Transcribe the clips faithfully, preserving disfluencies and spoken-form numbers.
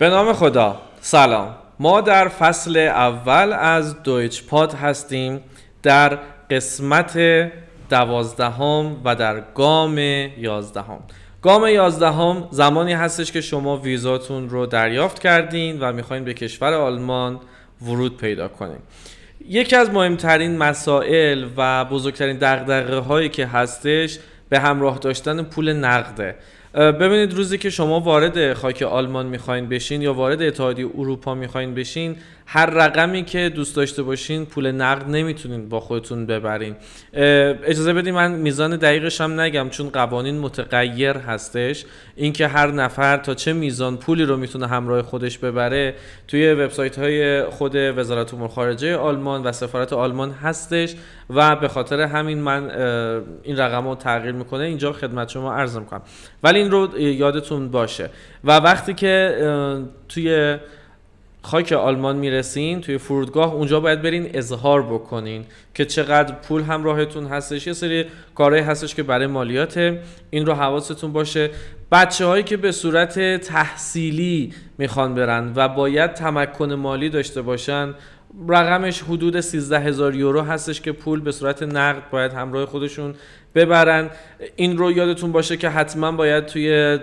به نام خدا. سلام. ما در فصل اول از دویچ پاد هستیم، در قسمت دوازدهم و در گام یازدهم. گام یازدهم زمانی هستش که شما ویزاتون رو دریافت کردین و میخواین به کشور آلمان ورود پیدا کنین. یکی از مهمترین مسائل و بزرگترین دغدغه هایی که هستش به همراه داشتن پول نقده. ببینید، روزی که شما وارد خاک آلمان میخواین بشین یا وارد اتحادیه اروپا میخواین بشین، هر رقمی که دوست داشته باشین پول نقد نمیتونین با خودتون ببرین. اجازه بدید من میزان دقیقش هم نگم چون قوانین متغیر هستش. اینکه هر نفر تا چه میزان پولی رو میتونه همراه خودش ببره توی وبسایت های خود وزارت امور خارجه آلمان و سفارت آلمان هستش و به خاطر همین من این رقم رو تغییر میکنه اینجا خدمت شما عرض میکنم، ولی این رو یادتون باشه. و وقتی که توی خاک آلمان میرسین، توی فرودگاه، اونجا باید برین اظهار بکنین که چقدر پول همراهتون هستش. یه سری کارهایی هستش که برای مالیات، این رو حواستون باشه. بچه هایی که به صورت تحصیلی میخوان برن و باید تمکن مالی داشته باشن، رقمش حدود سیزده هزار یورو هستش که پول به صورت نقد باید همراه خودشون ببرن. این رو یادتون باشه که حتما باید توی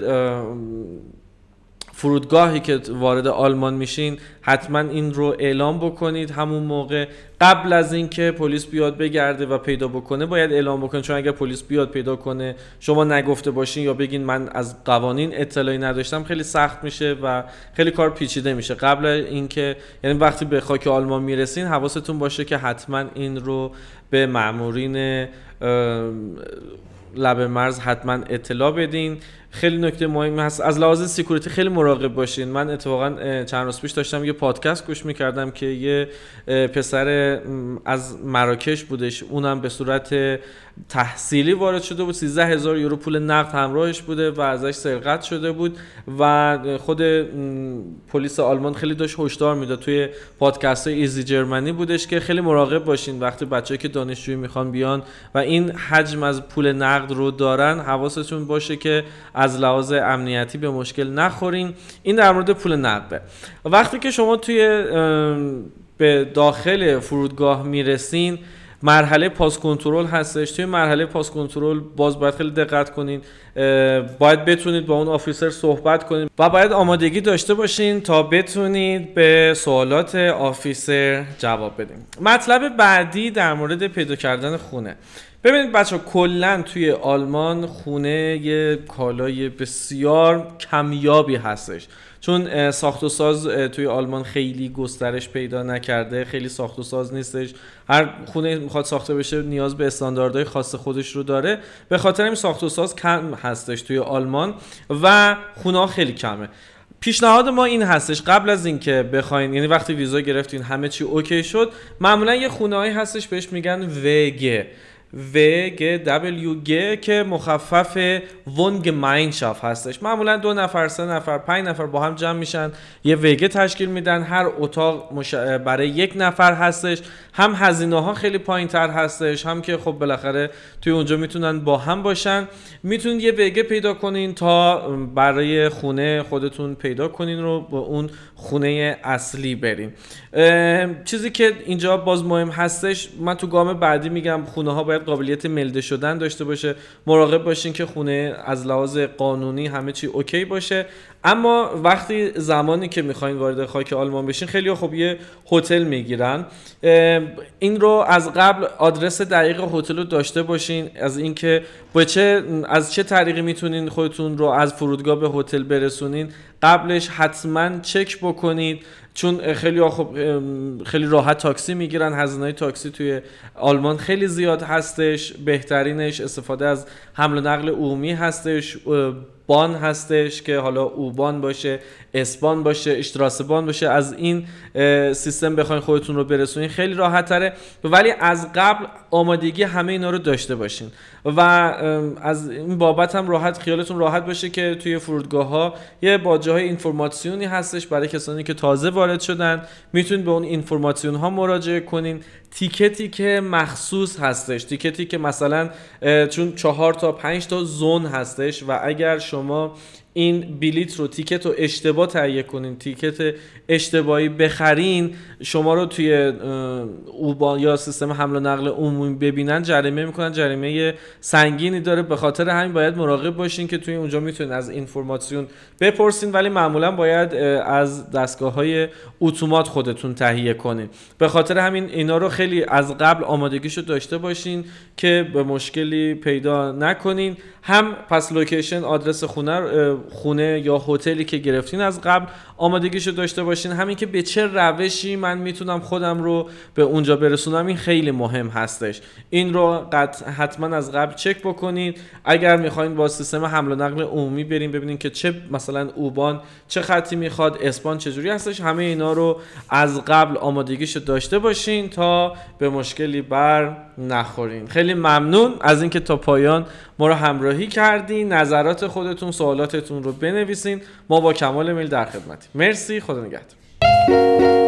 فرودگاهی که وارد آلمان میشین حتما این رو اعلام بکنید همون موقع، قبل از اینکه پلیس بیاد بگرده و پیدا بکنه باید اعلام بکنید، چون اگر پلیس بیاد پیدا کنه شما نگفته باشین یا بگین من از قوانین اطلاعی نداشتم، خیلی سخت میشه و خیلی کار پیچیده میشه. قبل اینکه، یعنی وقتی به خاک آلمان میرسین حواستون باشه که حتما این رو به مامورین لب مرز حتما اطلاع بدین. خیلی نکته مهمی هست، از لحاظ سکیوریتی خیلی مراقب باشین. من اتفاقا چند روز پیش داشتم یه پادکست گوش میکردم که یه پسر از مراکش بودش، اونم به صورت تحصیلی وارد شده بود، سیزده هزار یورو پول نقد همراهش بوده و ازش سرقت شده بود و خود پلیس آلمان خیلی داشت هشدار میداد. توی پادکست ایزی جرمنی بودش که خیلی مراقب باشین وقتی بچه‌ای که دانشجویی میخوان بیان و این حجم از پول نقد رو دارن، حواستون باشه که از لحاظ امنیتی به مشکل نخورین. این در مورد پول نقده. وقتی که شما توی به داخل فرودگاه میرسین، مرحله پاس کنترل هستش. توی مرحله پاس کنترل باز باید خیلی دقت کنین، باید بتونید با اون آفیسر صحبت کنین و باید آمادگی داشته باشین تا بتونید به سوالات آفیسر جواب بدین. مطلب بعدی در مورد پیدا کردن خونه. ببینید بچه‌ها، کلاً توی آلمان خونه یه کالای بسیار کمیابی هستش، چون ساخت و ساز توی آلمان خیلی گسترش پیدا نکرده، خیلی ساخت و ساز نیستش. هر خونه میخواد ساخته بشه نیاز به استانداردهای خاص خودش رو داره، به خاطر این ساخت و ساز کم هستش توی آلمان و خونه ها خیلی کمه. پیشنهاد ما این هستش قبل از اینکه بخواین، یعنی وقتی ویزا گرفتین همه چی اوکی شد، معمولا یه خونه‌ای هستش بهش میگن وگ وی جی دبلیو جی که مخفف وونگماینشافت هستش. معمولا دو نفر، سه نفر، پنج نفر با هم جمع میشن یه ویگه تشکیل میدن. هر اتاق مش... برای یک نفر هستش. هم هزینه ها خیلی پایین تر هستش، هم که خب بالاخره توی اونجا میتونن با هم باشن. میتونید یه ویگه پیدا کنین تا برای خونه خودتون پیدا کنین رو با اون خونه اصلی برین. چیزی که اینجا باز مهم هستش، من تو گام بعدی میگم، خونه ها باید قابلیت ملده شدن داشته باشه. مراقب باشین که خونه از لحاظ قانونی همه چی اوکی باشه. اما وقتی زمانی که میخواین وارد خاک آلمان بشین، خیلی خب یه هتل میگیرن. این رو از قبل آدرس دقیق هتل رو داشته باشین، از اینکه با چه از چه طریقی میتونین خودتون رو از فرودگاه به هتل برسونین قبلش حتما چک بکنید، چون خیلی خب خیلی راحت تاکسی میگیرن. هزینه‌های تاکسی توی آلمان خیلی زیاد هستش. بهترینش استفاده از حمل و نقل عمومی هستش. بان هستش که حالا اوبان باشه، اسبان باشه، اشتراسبان باشه. از این سیستم بخواین خودتون رو برسونین خیلی راحت تره، ولی از قبل آمادگی همه اینا رو داشته باشین و از این بابت هم راحت خیالتون راحت باشه که توی فرودگاه ها یه باجه‌های اینفورماسیونی هستش برای کسانی که تازه وارد شدن. میتونید به اون اینفورماسیون ها مراجعه کنین. تیکتی که مخصوص هستش، تیکتی که مثلا چون چهار تا پنج تا زون هستش و اگر شما این بلیت رو تیکت رو اشتباه تهیه کنین، تیکت اشتباهی بخرین، شما رو توی اوبان یا سیستم حمل و نقل عمومی ببینن جریمه میکنن، جریمه سنگینی داره. به خاطر همین باید مراقب باشین که توی اونجا میتونین از اینفورماسیون بپرسین، ولی معمولا باید از دستگاه‌های اتومات خودتون تهیه کنین. به خاطر همین اینا رو خیلی از قبل آمادگیشو داشته باشین که به مشکلی پیدا نکنین. هم پس لوکیشن، آدرس خونه خونه یا هتلی که گرفتین از قبل آمادگیشو داشته باشین. همین که به چه روشی من میتونم خودم رو به اونجا برسونم، این خیلی مهم هستش. این رو حتما از قبل چک بکنید. اگر میخواین با سیستم حمل و نقل عمومی بریم ببینین که چه مثلا اوبان چه خطی میخواد، اسپان چجوری هستش، همه اینا رو از قبل آمادگیشو داشته باشین تا به مشکلی بر نخورین. خیلی ممنون از اینکه تا پایان ما رو همراهی کردین. نظرات خودتون، سوالاتتون رو بنویسین، ما با کمال میل در خدمتیم. مرسی، خدا نگهدار.